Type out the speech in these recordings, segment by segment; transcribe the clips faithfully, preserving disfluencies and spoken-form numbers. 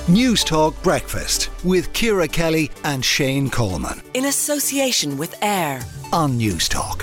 News Talk Breakfast with Ciara Kelly and Shane Coleman. In association with AIR on News Talk.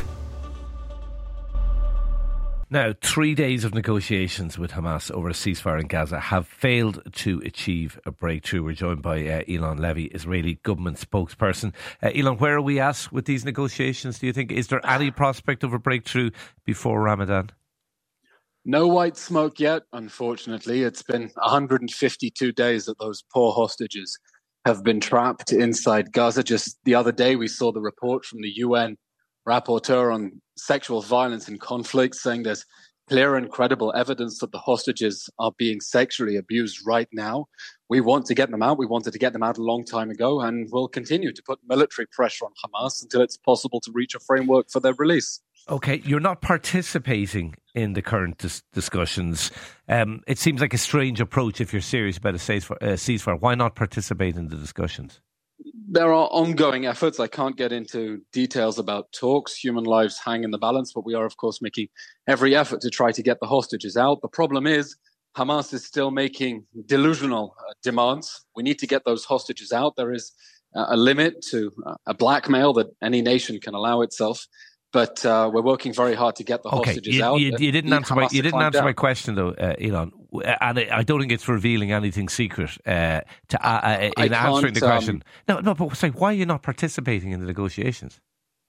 Now, three days of negotiations with Hamas over a ceasefire in Gaza have failed to achieve a breakthrough. We're joined by uh, Eilon Levy, Israeli government spokesperson. Uh, Eilon, where are we at with these negotiations, do you think? Is there any prospect of a breakthrough before Ramadan? No white smoke yet, unfortunately. It's been one hundred fifty-two days that those poor hostages have been trapped inside Gaza. Just the other day, we saw the report from the U N rapporteur on sexual violence in conflict saying there's clear and credible evidence that the hostages are being sexually abused right now. We want to get them out. We wanted to get them out a long time ago, and we'll continue to put military pressure on Hamas until it's possible to reach a framework for their release. Okay, you're not participating in the current dis- discussions. Um, it seems like a strange approach if you're serious about a ceasefire. Uh, ceasefire. Why not participate in the discussions? There are ongoing efforts. I can't get into details about talks. Human lives hang in the balance, but we are, of course, making every effort to try to get the hostages out. The problem is Hamas is still making delusional uh, demands. We need to get those hostages out. There is uh, a limit to uh, a blackmail that any nation can allow itself. But uh, we're working very hard to get the okay, hostages you, out. You, you didn't answer my you didn't answer down. my question though, uh, Eilon, and I, I don't think it's revealing anything secret uh, to uh, uh, in answering the question. Um, no, no, but sorry, why are you not participating in the negotiations?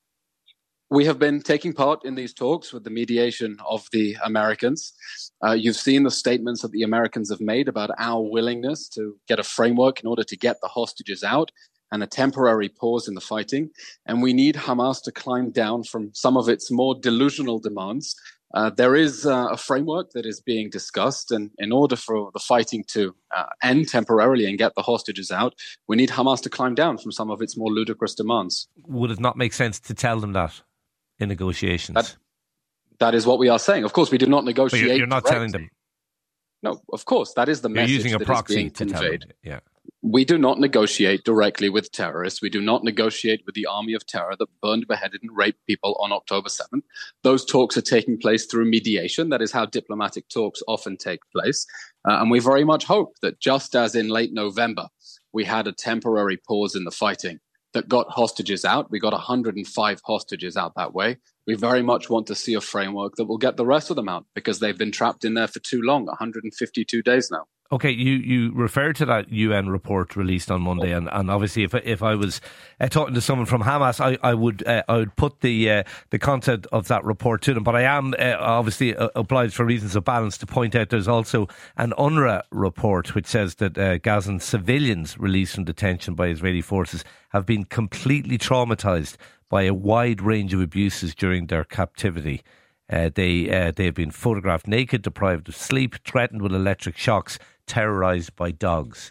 We have been taking part in these talks with the mediation of the Americans. Uh, you've seen the statements that the Americans have made about our willingness to get a framework in order to get the hostages out and a temporary pause in the fighting. And we need Hamas to climb down from some of its more delusional demands. Uh, there is uh, a framework that is being discussed, and in order for the fighting to uh, end temporarily and get the hostages out, we need Hamas to climb down from some of its more ludicrous demands. Would it not make sense to tell them that in negotiations? That, that is what we are saying. Of course, we do not negotiate. But you're, you're not directly. telling them. No, of course, that is the you're message using a that proxy is being to conveyed. Tell them. Yeah. We do not negotiate directly with terrorists. We do not negotiate with the army of terror that burned, beheaded and raped people on October seventh. Those talks are taking place through mediation. That is how diplomatic talks often take place. Uh, and we very much hope that just as in late November, we had a temporary pause in the fighting that got hostages out. We got one hundred five hostages out that way. We very much want to see a framework that will get the rest of them out because they've been trapped in there for too long, one hundred fifty-two days now. Okay, you, you referred to that U N report released on Monday, and, and obviously, if if I was uh, talking to someone from Hamas, I, I would uh, I would put the uh, the content of that report to them. But I am uh, obviously uh, obliged for reasons of balance to point out there's also an UNRWA report which says that uh, Gazan civilians released from detention by Israeli forces have been completely traumatised by a wide range of abuses during their captivity. Uh, they uh, they have been photographed naked, deprived of sleep, threatened with electric shocks, terrorised by dogs.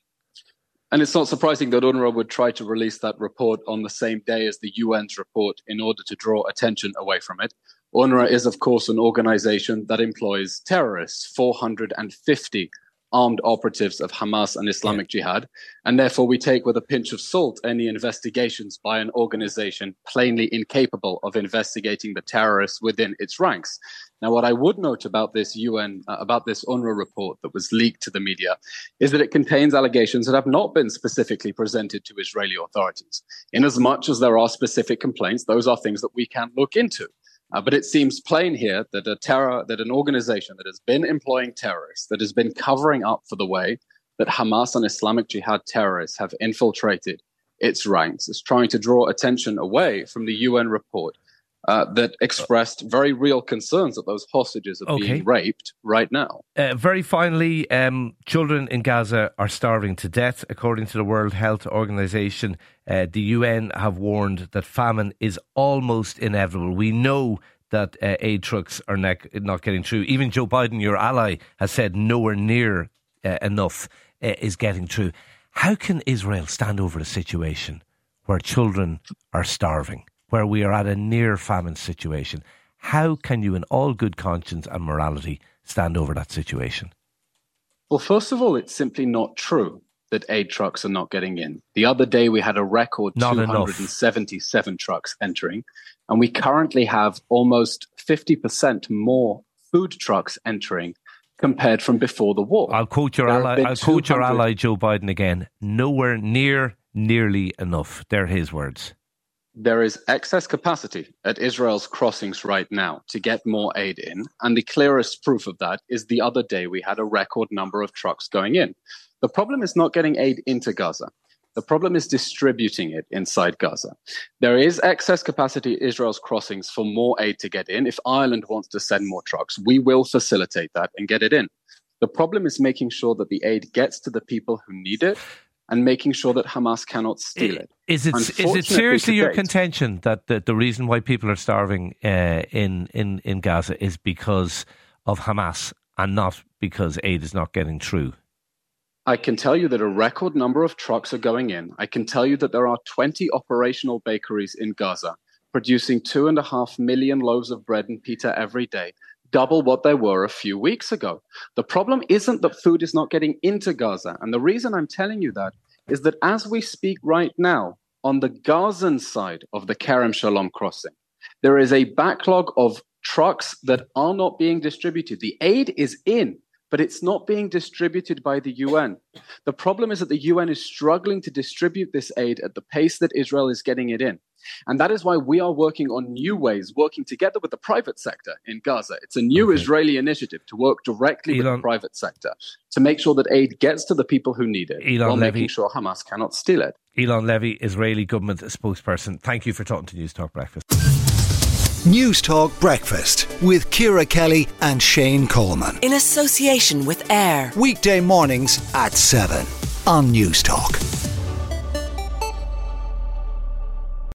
And it's not surprising that UNRWA would try to release that report on the same day as the U N's report in order to draw attention away from it. UNRWA is, of course, an organisation that employs terrorists, four hundred fifty armed operatives of Hamas and Islamic yeah. Jihad. And therefore, we take with a pinch of salt any investigations by an organisation plainly incapable of investigating the terrorists within its ranks. Now, what I would note about this U N, uh, about this UNRWA report that was leaked to the media, is that it contains allegations that have not been specifically presented to Israeli authorities. In as much as there are specific complaints, those are things that we can look into. Uh, but it seems plain here that a terror, that an organization that has been employing terrorists, that has been covering up for the way that Hamas and Islamic Jihad terrorists have infiltrated its ranks, is trying to draw attention away from the U N report uh, that expressed very real concerns that those hostages are okay. being raped right now. Uh, very finally, um, children in Gaza are starving to death, according to the World Health Organization. Uh, the U N have warned that famine is almost inevitable. We know that uh, aid trucks are ne- not getting through. Even Joe Biden, your ally, has said nowhere near uh, enough uh, is getting through. How can Israel stand over a situation where children are starving, where we are at a near famine situation? How can you, in all good conscience and morality, stand over that situation? Well, first of all, it's simply not true that aid trucks are not getting in. The other day, we had a record not two hundred seventy-seven enough. Trucks entering, and we currently have almost fifty percent more food trucks entering compared from before the war. I'll quote your There have ally. been I'll quote your two hundred ally Joe Biden again. Nowhere near nearly enough. They're his words. There is excess capacity at Israel's crossings right now to get more aid in. And the clearest proof of that is the other day we had a record number of trucks going in. The problem is not getting aid into Gaza. The problem is distributing it inside Gaza. There is excess capacity at Israel's crossings for more aid to get in. If Ireland wants to send more trucks, we will facilitate that and get it in. The problem is making sure that the aid gets to the people who need it and making sure that Hamas cannot steal it. Is it is it seriously your contention that the, the reason why people are starving uh, in, in, in Gaza is because of Hamas and not because aid is not getting through? I can tell you that a record number of trucks are going in. I can tell you that there are twenty operational bakeries in Gaza producing two and a half million loaves of bread and pita every day, double what they were a few weeks ago. The problem isn't that food is not getting into Gaza. And the reason I'm telling you that is that as we speak right now, on the Gazan side of the Kerem Shalom crossing, there is a backlog of trucks that are not being distributed. The aid is in, but it's not being distributed by the U N. The problem is that the U N is struggling to distribute this aid at the pace that Israel is getting it in. And that is why we are working on new ways, working together with the private sector in Gaza. It's a new okay. Israeli initiative to work directly Elon, with the private sector to make sure that aid gets to the people who need it, Elon while Levy, making sure Hamas cannot steal it. Elon Levy, Israeli government spokesperson. Thank you for talking to News Talk Breakfast. News Talk Breakfast with Ciara Kelly and Shane Coleman. In association with AIR. Weekday mornings at seven on News Talk.